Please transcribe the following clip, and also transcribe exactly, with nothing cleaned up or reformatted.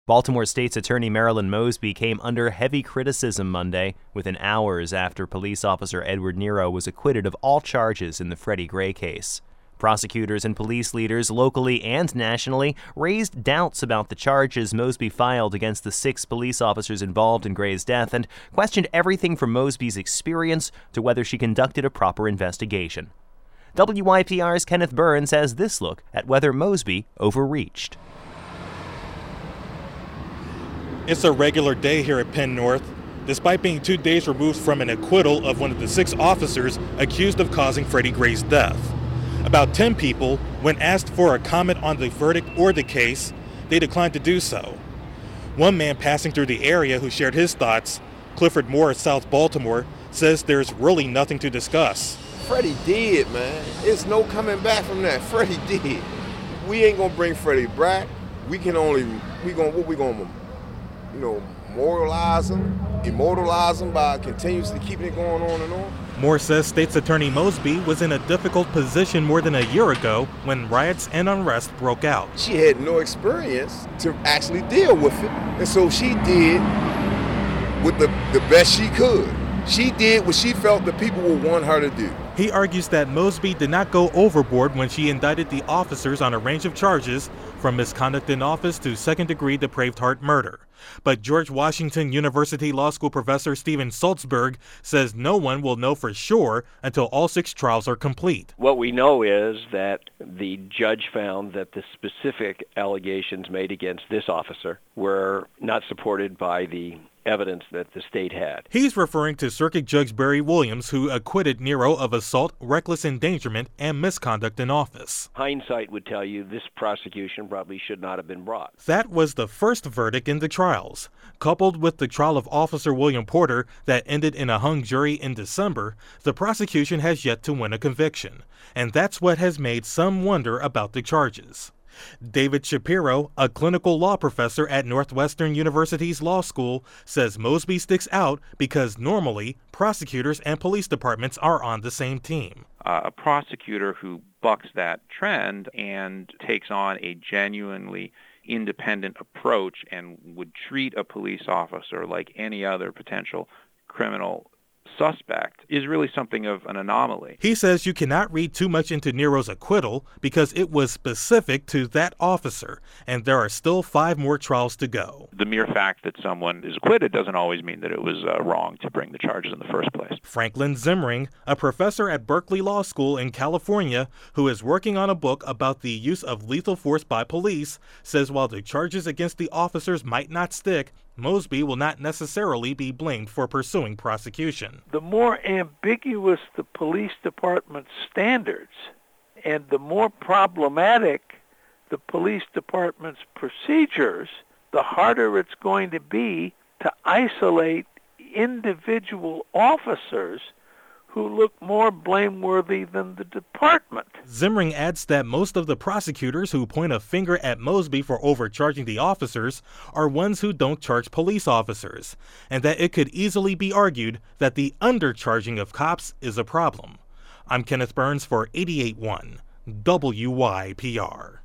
Baltimore State's Attorney Marilyn Mosby came under heavy criticism Monday, within hours after police officer Edward Nero was acquitted of all charges in the Freddie Gray case. Prosecutors and police leaders locally and nationally raised doubts about the charges Mosby filed against the six police officers involved in Gray's death and questioned everything from Mosby's experience to whether she conducted a proper investigation. W Y P R's Kenneth Burns has this look at whether Mosby overreached. It's a regular day here at Penn North, despite being two days removed from an acquittal of one of the six officers accused of causing Freddie Gray's death. About ten people, when asked for a comment on the verdict or the case, they declined to do so. One man passing through the area who shared his thoughts, Clifford Moore of South Baltimore, says there's really nothing to discuss. Freddie did, man. It's no coming back from that. Freddie did. We ain't gonna bring Freddie back. We can only, we gonna, what we gonna, you know, moralize him, immortalize him by continuously keeping it going on and on. Moore says State's Attorney Mosby was in a difficult position more than a year ago when riots and unrest broke out. She had no experience to actually deal with it, and so she did with the, the best she could. She did what she felt the people would want her to do. He argues that Mosby did not go overboard when she indicted the officers on a range of charges, from misconduct in office to second-degree depraved heart murder. But George Washington University Law School professor Stephen Saltzberg says no one will know for sure until all six trials are complete. What we know is that the judge found that the specific allegations made against this officer were not supported by the evidence that the state had. He's referring to Circuit Judge Barry Williams, who acquitted Nero of assault, reckless endangerment, and misconduct in office. Hindsight would tell you this prosecution probably should not have been brought. That was the first verdict in the trials. Coupled with the trial of Officer William Porter that ended in a hung jury in December, the prosecution has yet to win a conviction. And that's what has made some wonder about the charges. David Shapiro, a clinical law professor at Northwestern University's law school, says Mosby sticks out because normally prosecutors and police departments are on the same team. Uh, a prosecutor who bucks that trend and takes on a genuinely independent approach and would treat a police officer like any other potential criminal suspect is really something of an anomaly. He says you cannot read too much into Nero's acquittal because it was specific to that officer, and there are still five more trials to go. The mere fact that someone is acquitted doesn't always mean that it was uh, wrong to bring the charges in the first place. Franklin Zimring, a professor at Berkeley Law School in California who is working on a book about the use of lethal force by police, says while the charges against the officers might not stick, Mosby will not necessarily be blamed for pursuing prosecution. The more ambiguous the police department's standards and the more problematic the police department's procedures, the harder it's going to be to isolate individual officers who look more blameworthy than the department. Zimring adds that most of the prosecutors who point a finger at Mosby for overcharging the officers are ones who don't charge police officers, and that it could easily be argued that the undercharging of cops is a problem. I'm Kenneth Burns for eighty-eight point one W Y P R.